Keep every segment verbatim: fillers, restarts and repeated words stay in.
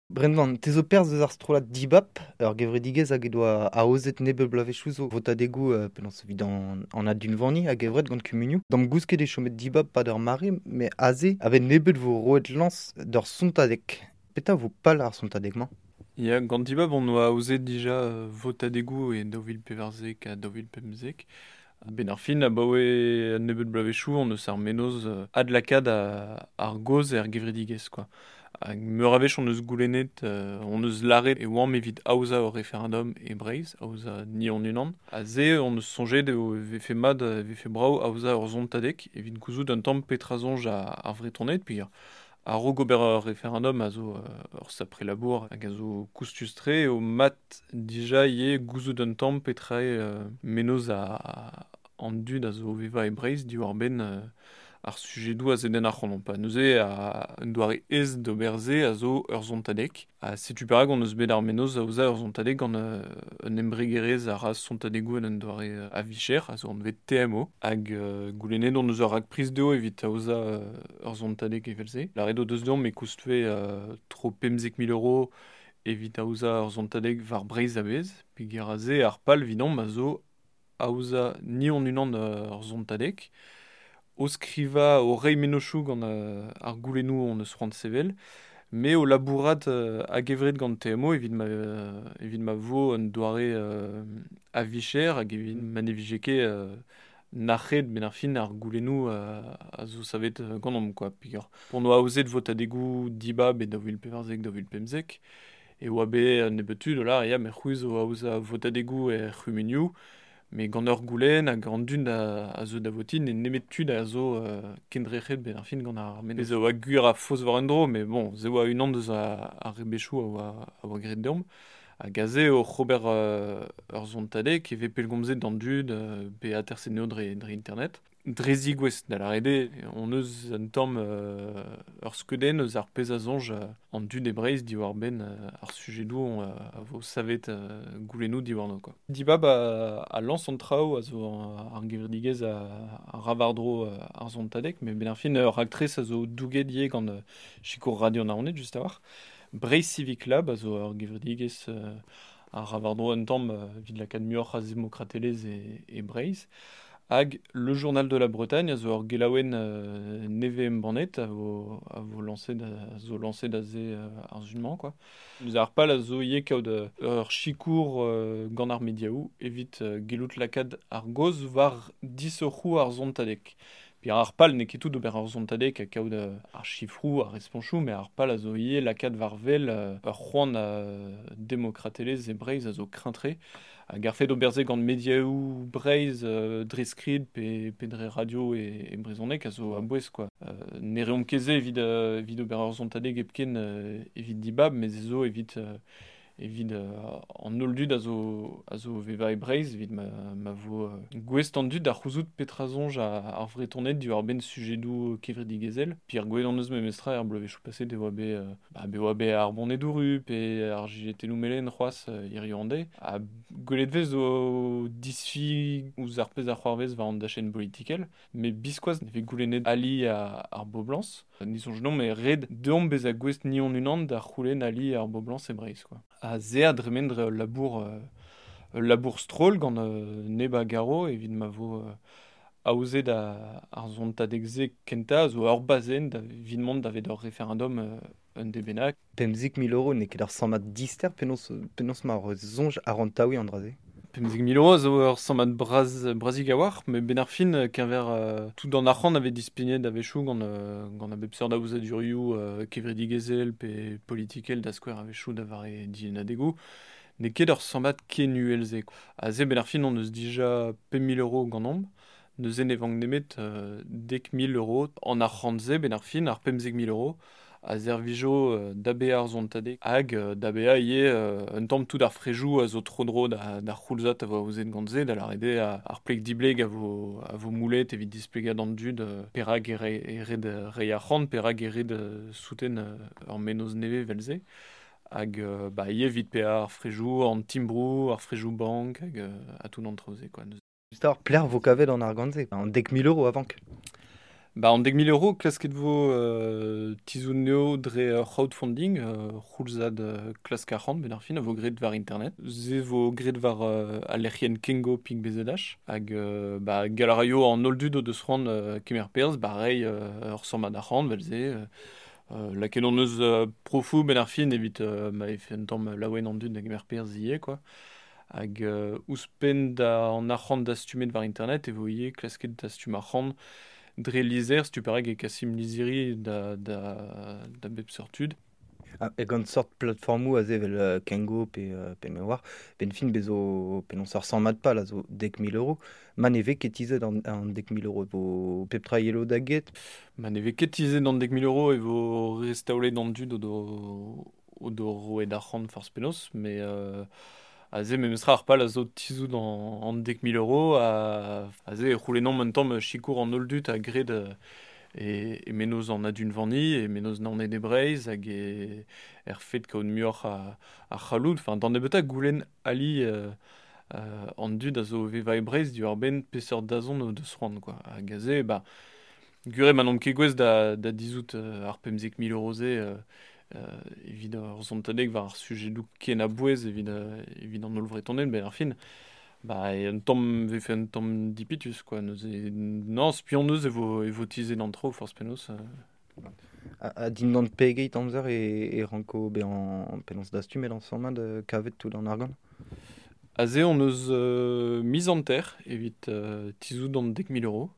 Brendan, tezo perzh eus ar strollad dibab, ur gevredigez hag edo a, a ozet nebel blavechou zo votadegou euh, penaos evit an, an adun vanni hag evret gant kumunioù. Dam gousket e chomet dibab pa d'ur mare, me aze ave nebet vo roet lans d'ur sontadek. Peta vo pal ar sontadek man? Ya, gant dibab on oa aozet dija euh, votadegou e daouvil peverzek a daouvil pemzek. Ben ar fin a baoe an nebet blavechou on eus ar menoz euh, ad lakad a, ar goz e ar gevredigez, quoi. Hag meur a vech on eus goulennet, euh, on eus lare e oam evit aouza o referendum e Breizh, aouza ni an unan. A ze on eus sonjet eo vefe mad, euh, vefe brao aouza ur zontadek, evit gouzout un tamm petrazonj a, ar vretonnet, puis a ro ober ur referendum a zo euh, ur sapre labour hag a zo koustustre o mat dija ie gouzout un tamm petra euh, menoz a, a an dud a zo veva e Breizh diwar ben euh, ar sujedou a zeden ar c'honon pa. Neuze a un doare ez d'ober ze a zo ur zontadek. A setu perak on eus bet ar menoz a ouza ur zontadek gant euh, un embregerez a raz zontadegou en un doare euh, a vicher, a zo an vet T M O. Hag euh, goulennet on eus ur rak priz deo evit a ouza euh, ur zontadek evel-se. La redo deus deomp me koustve euh, tro pemzek mil euro evit a ouza ur zontadek var Breizh a bez. Pe ger a ze ar pal vidon ma zo a ouza ni an unan ur zontadek. O skriva o rei menochou gant euh, ar goulennoù on eus c'hoant sevel, me o labourat euh, hag evret gant T M O evit ma, euh, evit ma vo un doare euh, a vicher hag evit ma ne vijeke euh, nachet ben ar fin ar goulennoù euh, a zo savet euh, gant quoi. Pigur. Pon oa aozet votadegou dibab e daouvil peverzek, daouvil pemzek, e oa bet euh, nebetud la ya mer c'hwez o aouza votadegou e c'humunioù, me gant ur goulenn hag an dun a, a zo da votin e nemet tud a zo euh, kendrec'het ben ar fin gant ar menoz. Bez a oa gwir a fos war un dro, me bon, ze oa unan deus a, a rebechou a oa, a oa gret deomp. Hag a ze o c'hober euh, ur zontadek e vez pellgomzet d'an dud euh, pe a terseneo dre, dre internet. Drezi gwez da la rede, on eus un tamm euh, ur skeudenn eus ar pezh a zonj euh, an dud e Breizh diwar ben euh, ar sujedou on, euh, a vo savet euh, goulennoù diwar-no, quoi. Dibab a, a lans an traoù a zo ar gevredigez a, a ravardro euh, ar zontadek, me ben ar fin ur aktrez a zo douget ie gant euh, chikour radio naonet just a war. Breizh Civic Lab a zo ur gevredigez euh, a ravardro un tamm euh, vid lakad muioc'h a zemokratelez e, e Breizh. Hag le journal de la Bretagne a zo ur gelaouenn euh, neve embannet a vo, a vo lanset da, a zo lanset da ze euh, ar zunman, quoi. Eus ar pal a zo ie kaout euh, ur chikour euh, gant ar mediaoù evit euh, gelout lakad ar goz war disoc'hoù ar zontadek. Pi ar pal ne ket tout d'ober ar zontadek a kaout euh, ar chifrou, ar responchou, me ar pal a zo ie lakad war vel euh, ur c'hoant euh, demokratelez e Breizh a zo kreintre. Hag ar fet ober-se gant mediaoù Breizh euh, dre skrid pe, pe dre radio e, e brezhoneg a zo a bouez, quoi. Euh, ne reomp ket-se evit, euh, evit ober ur zontadeg epken euh, evit dibab, mais ez zo evit... Euh, evit euh, an holl dud a zo, a zo veva e Breizh, evit ma, ma vo euh, gwez an dud ar c'houzout petrazonj a, ar vretonnet diwar ben sujedou kevredigezel. Pi ar gwez an eus memestra ar bloavechou paset e oa be, euh, ba, be oa be ar bonnedouru pe ar jiletelou melen c'hoaz euh, hiriv an deiz. A gwelet vez zo disfi ouz ar pezh ar c'hoarvez va an da chen politikel, me biskoaz ne vez goulennet ali a, ar Boblans. Ni sonj non, me red deomp bez a gwez ni an unan d'ar c'houlenn ali ar Boblans e Breizh, quoi. A ze a dremen dre labour euh, labour stroll gant euh, neb a garo evit ma vo euh, aouzet a, ar zontadek ze kenta a zo ur bazen da vidmont davet ur referendum euh, un de bennak. Pemzik mil euro ne ket ar samad dister penaos, penaos ma ur zonj ar an taoui an draze. Pemzek mil euro a zo ur samad braz, brazik a war, me ben ar fin euh, keñver euh, tout an arc'hant ave dispignet da vechou gant, euh, gant a bep seurt aouzadurioù euh, kevredigezel pe politikel da skouer a vechou da vare dienadegou. Ne ket ur samad kenuelze. A ze ben ar fin on eus dija pem mil euro gant omp, neuze ne vang nemet euh, dek mil euro an arc'hant ze ben ar fin ar pemzek mil euro a zervijo euh, da be ar zontadek hag euh, da be a ie euh, un tamm tout ar frejou a zo tro-dro da, d'ar c'houlzad a vo aouzet gant ze da la rede a, ar pleg dibleg a vo, a vo moulet evit displegad an dud euh, perag e re, e red re arc'hant, perag e red euh, souten euh, ur menoz neve vel-se. Hag euh, ba ie evit pe ar frejou an timbrou, ar frejou bank hag euh, a tout n'an traoze, quoi. Just a war pler vo kavet an ar gantze, an dek mil euro avank. Bah, en deg mille euros, klasket vo euh, tizoun neo dre euh, crowdfunding, euh, c'houlzad euh, klask quarante, ben ar fin, a vo grit var internet. Ze vo grit var euh, alerien kengo ping bezedach, hag euh, bah, galaraio an oldud o deus c'hoant euh, kemer perz, bah, rei euh, ur sommat ar c'hoant, vel ze, euh, euh, la ken on eus euh, profou ben ar fin, evit euh, ma efe un tamm laouen an dud da kemer perz ie, quoi. Hag euh, ouzpen da an ar c'hoant da stumet var internet, e vo ie klasket da stum ar c'hoant, dre lizer, stupareg e kasim liziri da, da, da bep sortud. Ah, e gant sort plateformou a zevel euh, Kengo pe, euh, pe me war, ben fin bezo penon sor cent mat pal a zo dek mil euro, man eve ketizet an, an dek mil euro vo pep tra yelo da get. Man e vez ket tizet d'an dek mil euro e vo restaolet d'an dud o do, o do roet ar c'hoant forzh penaos, me euh, a ze memes tra ar pal a zo tizout an, an dek mil euro, a, a ze e c'houlennom un tamm chikour an oldud a gred euh, e, e menoz an adun vanni, e menoz naon e debreiz, hag e er fet kaout muoc'h a, a c'halout, enfin, d'an ebeta goulenn ali euh, euh, an dud a zo veva e breiz du ar ben peseurt dazon o deus c'hoant, quoi. Hag a ze, ba, gure manom ket gwez da, da dizout euh, ar pemzek mil euro ze, euh, euh, evit ur zontadeg war ar sujedou ken a bouez, evit, euh, evit an olvretonnen, ben ar fin. Bah, et un tamm vefe un tamm dipitus, quoi. Neuze, non, spion neus e vo, e vo tizet d'an tro, force penaos. Euh. A, a din d'an pegeit amzer e, e ranko be an penaos da stum el an sommat de kavet tout an argon. A ze, on eus euh, mis an ter, evit euh, tizout d'an dek mil euro.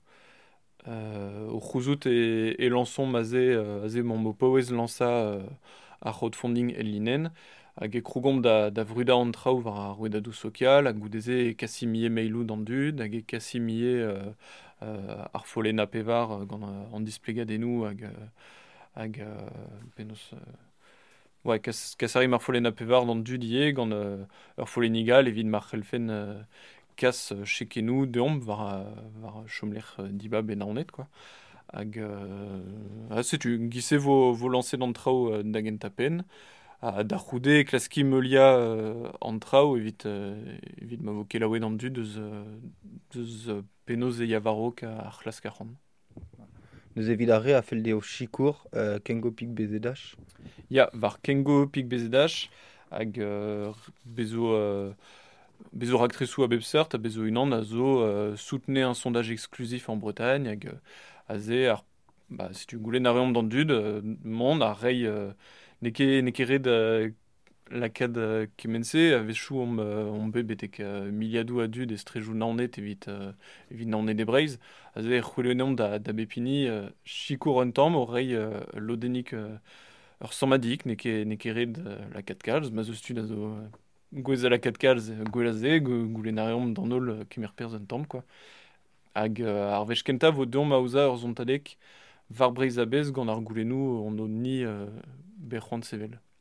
Euh, o c'houzout e, e lançon ma ze, euh, a ze mon mo paouez lança euh, ar crowdfunding el linen, hag e krougomp da, da vruda an traoù war ar rouedadou social, hag goudeze e kasimiye mailou d'an dud, hag e kasimiye euh, euh, ar follen a pevar euh, gant euh, an displegadennoù hag, euh, hag euh, penaos... Euh, ouais, kas, kasarim ar follen a pevar d'an dud ie, gant euh, ur follen igal evit mar c'hellfen euh, kas euh, chekenou deomp war, euh, war chomlec'h euh, dibab e naonet, quoi. Hag, euh, ah, setu, gise vo, vo lancer d'an traoù euh, da gent a pen, a da c'houde klaski meulia euh, an traoù evit, euh, evit ma vo kelaouet an dud eus, euh, eus euh, penaos e yavarok ar klask ar c'hoant. Neus evit a re a fel deo chikour euh, Kengo pig bezedach. Ya, var kengo pig bezedach, hag euh, bezo... Euh, Bezo raktresou a bep seurt, a bezo unan a zo euh, soutenez un sondage exclusif en Bretagne, hag euh, a ze, ar, bah, si tu goulenn a reomp d'an dud, euh, mont a rei euh, neke, neke red euh, lakad euh, kemense, a vechou om, euh, om bep betek euh, miliadou a dud e strejou naonet evit, euh, evit naonet e breiz, a ze c'houlennom da, da bepini euh, chikour un tamm o rei euh, lodenik euh, ur sammadik, neke, neke red euh, lakad kalz, ma zo stud a zo... Euh, gwez a lakad kalz gwelaze, goulenn a reomp d'an holl euh, kemer perz un tamm, quoi. Hag euh, ar wech kenta vo deomp a ouza ur zontadek var breiz a bez gant ar goulennoù on o ni euh, ber c'hoant sevel.